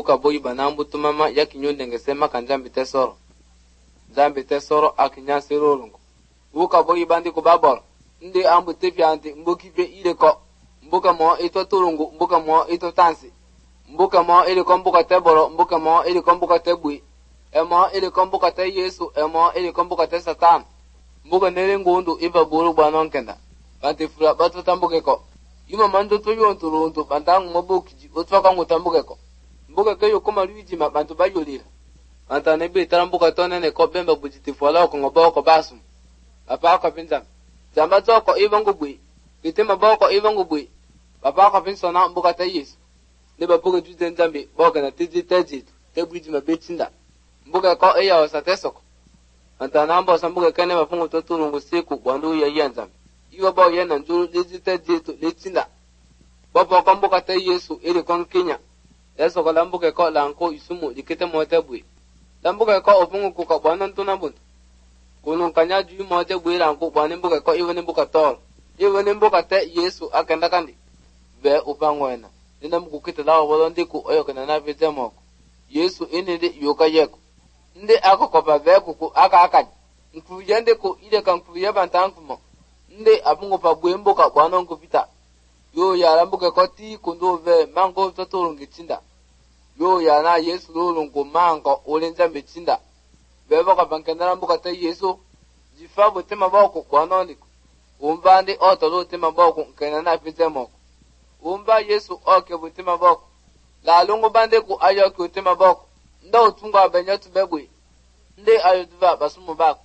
buka boyi banambu tumama yakinyonde ngesema kanjambi tesoro. Jambi tesoro akinya serolungu. Buka boyi bandi kubabor. Ndi ambu tefianti mbuki fe ile ko. Mbuka mo ito turungu, mbuka mo ito tansi. Mbuka mo ili ko mbuka teboro, mbuka mo ili ko mbuka tebui. Emo ili ko mbuka te Yesu, emo ili ko mbuka te Satan. Mbuka nere ngundu iba buru banonkenda. Banti fura batu tambuke ko. Yuma mando to yonturu untu bantangu mabukiji utwaka ngutambuke ko. Mbuka keyo kuma luiji mabantu bayolira. Banta nebe tarambuka tonene ko bemba bujiti fola ko ngobo ko basum. Papa ko pinzam. Jamba zoko ivangu bui. Bitema boko ivangu bui. Papa ko pinsona mbuka te Yesu. Neba buka jute nzambi boka na tiji tejitu. Te buji mabetsinda. Mbuka ko eya osatesoko. Banta nambo sambuka kene mafungu toturungu siku bwandu ya yanzambi. Iwa bao yena njuru lejite jetu letinda. Bapa kambuka te Yesu ili kon Kenya. Yesu ko lambuke ko lanko isumu dikete mote bui. Lambuke ko opungu kuka bwanan tunabuntu. Kunun kanya juyu mote bui lanko bwanin buke ko iwa nimbuka tol. Iwa nimbuka te Yesu akenda kandi. Be upango ena. Nina mbuku kita lawa walondiku oyo kena nafite moko. Yesu inidi yuka yeku. Ndi ako kopa veku ku aka akaji. Nkufuyende ku ile kankufuye bantankumo. Nde abungo pa buembo ka bwana ngopita. Yo ya lambuke koti kundo ve mango totorungi chinda. Yo ya na Yesu lolungu mango olenza mbechinda. Beba ka bankenda lambuka te Yesu. Jifabu tema boko bwana ndiko. Umba ndi otolo tema boko nkena na pite moko. Umba Yesu oke butema boko. La lungu bande ku ayoke utema boko. Nda utunga benyatu bebwe. Nde ayoduva basumu bako.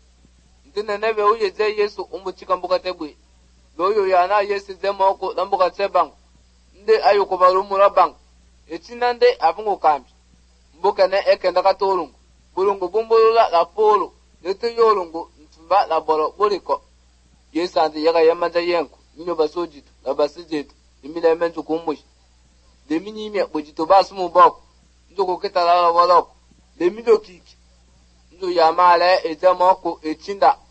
Ndine nebe uye ze Yesu umuchika mbuka tebwe. Loyo yana Yesu ze moko lambuka tebang. Nde ayo kubarumura bang. Etina nde afungu kambi. Mbuka ne ekenda katorungu. Bulungu bumbulula la polo. Neto yorungu ntumba la bolo buliko. Yesu andi yaga yamanja yenku. Minyo basojitu la basijitu. Dimile menju kumushi. Demini ime bujito basumu boko. Nduko kita la waloko. Demilo kiki. Ndu yamale eze moko etinda.